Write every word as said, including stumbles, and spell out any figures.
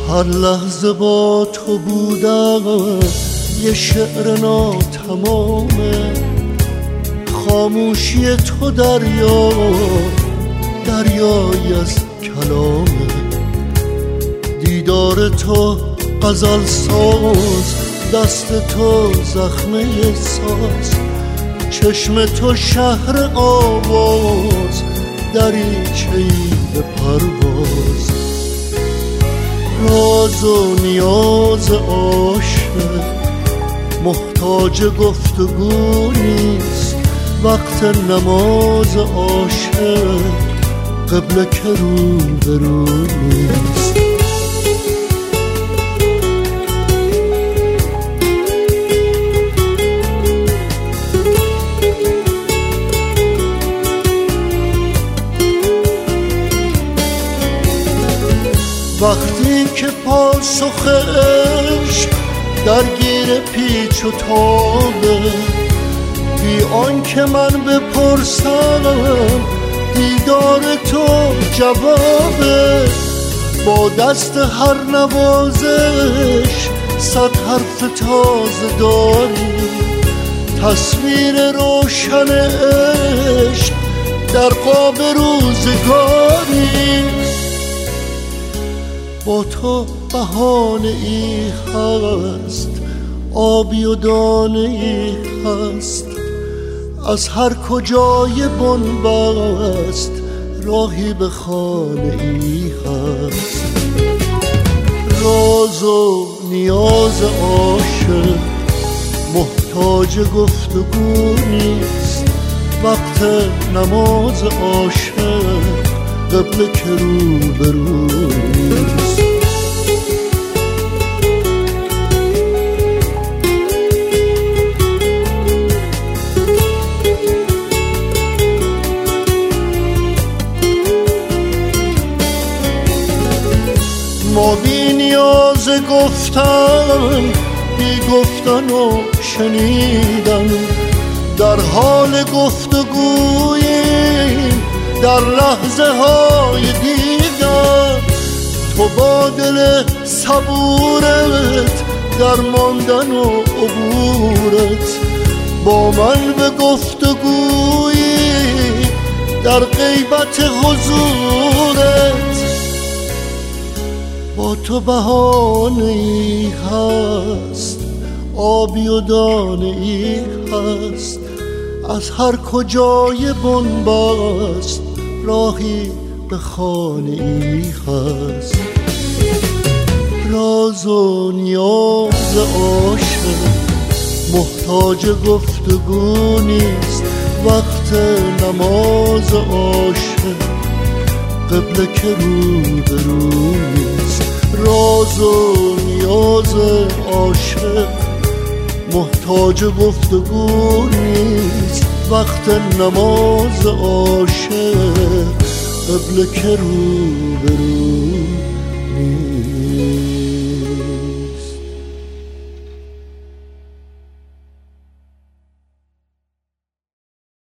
هر لحظه با تو بودم یه شعر ناتمامه، خاموشی تو دریا دریایی از کلامه، دیدار تو غزل ساز، دست تو زخمه ساز، چشم تو شهر آواز، دریچه‌ای به پرواز. راز و نیاز عاشق محتاج گفتگو نیست، وقت نماز عاشق قبله که رو به رو نیست. وقتی که پاسخ عشق درگیر پیچ و تابه، بی آنکه من بپرسم دیدار تو جوابه، با دست هر نوازش صد حرف تازه داری، تصویر روشن عشق در قاب روزگاری. با تو بهانه ای هست، آبی و دانه ای هست، از هر کجای بنبست راهی به خانه ای هست. راز و نیاز عاشق محتاج گفتگو نیست، وقت نماز عاشق قبله که رو به رو نیست. ما بی نیاز گفتن، بی گفتن و شنیدن، در حال گفتگوییم در لحظه های دیگر. تو با دل صبورت در ماندن و عبورت، با من به گفتگویی در غیبت حضورت. با تو بهانه ای هست، آبی و دانه ای هست، از هر کجای بنبست راهی به خانه ای هست. راز و نیاز عاشق محتاج گفتگو نیست، وقت نماز عاشق قبله که رو به رو نیست. راز و نیاز عاشق محتاج گفتگو نیست، وقت نماز عاشق قبله که رو به رو